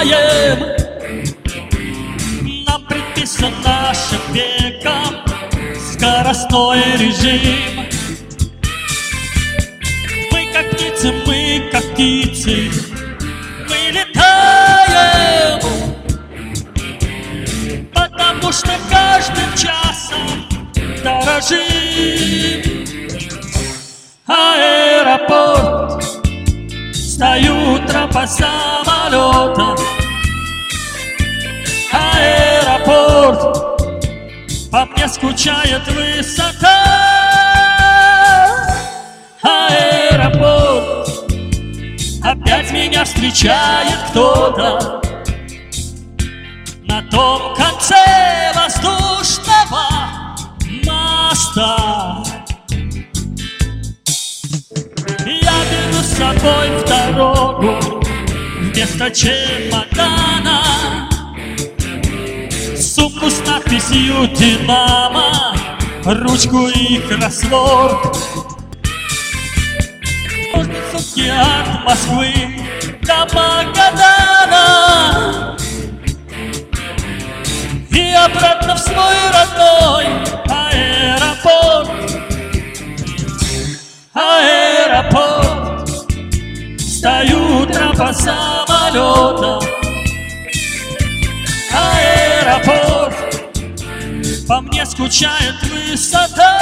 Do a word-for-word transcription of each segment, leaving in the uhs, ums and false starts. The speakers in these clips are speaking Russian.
летаем. Нам предписан нашим веком скоростной режим. Мы как птицы, мы как птицы, мы летаем, потому что каждым часом дорожим. Аэропорт, встаю тропа самолета. Аэропорт, по мне скучает высота. Аэропорт, опять меня встречает кто-то на том конце воздушного моста. Я беру с собой в дорогу вместо чемодана сумку с надписью «Динамо», ручку и кроссворд. Можно сутки от Москвы до Магадана и обратно в свой родной аэропорт. Аэропорт, встаю тропа самолета. Аэропорт, по мне скучает высота.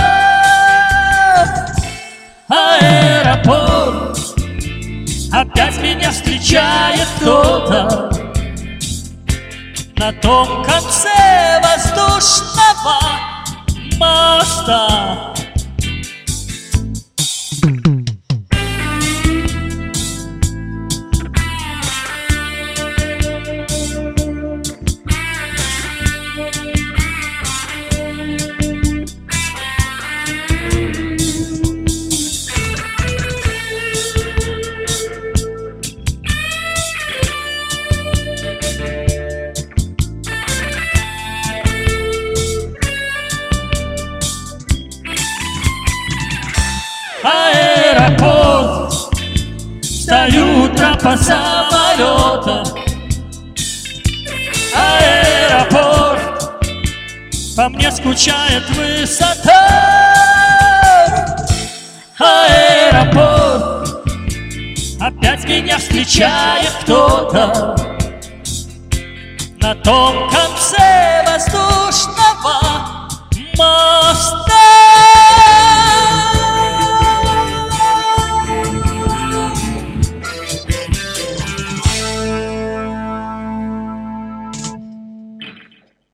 Аэропорт, опять меня встречает кто-то на том конце воздушного моста. Аэропорт, встаю тропа самолета. Аэропорт, по мне скучает высота. Аэропорт, опять меня встречает кто-то на том конце воздушного